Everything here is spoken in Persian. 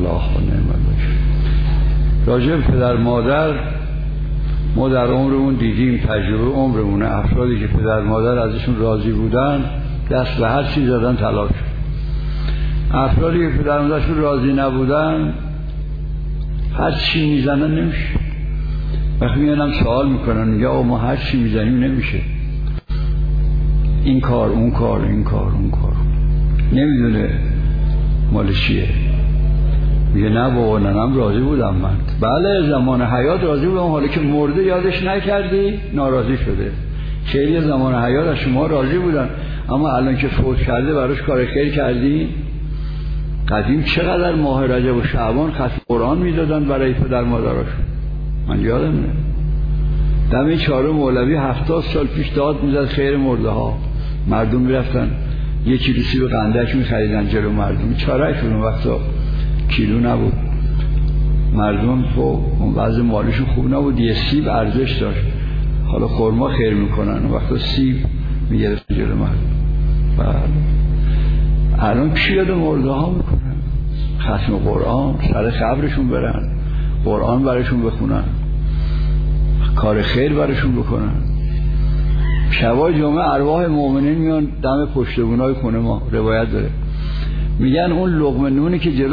الله و نعم الوکیل. راجع به پدر مادر ما در عمرمون دیدیم، تجربه عمرمونه، افرادی که پدر مادر ازشون راضی بودن دست به هر چیز زدن طلاق شد. افرادی که پدر مادرشون راضی نبودن هر چی میزنن نمیشه. وقتی میانم سوال میکنن میگه آقا ما هر چی میزنیم نمیشه، این کار اون کار این کار اون کار، نمیدونه مال چیه. میگه نه بابا ننم راضی بودم من. بله زمان حیات راضی بودم، حالا که مرده یادش نکردی ناراضی شده. خیلی زمان حیات از شما راضی بودن، اما الان که فوت کرده براش کار خیر کردی. قدیم چقدر ماه رجب و شعبان ختم قرآن میدادن برای پدر مادراشون، من یادمه. دم چهارم مولوی 70 سال پیش داد میزد خیر مرده ها. مردم میرفتن 1 کیلو سیب قندک میخریدن جلو مردم، چارهشون اون وقتا کیلو نبود. مردم خب اون وضع مالیشون خوب نبود، یه سیب ارزش داشت. حالا خرما خیر میکنن، اون وقتا سیب میگرفت جلو مردم. بله الان کی یاد مرده ها میکنن؟ ختم قرآن، سر قبرشون برن قرآن براشون بخونن، کار خیر براشون بکنن. شبای جمعه ارواح مؤمنین میان دم پشت بونای خونه ما، روایت داره، میگن اون لقمه نونی که جلو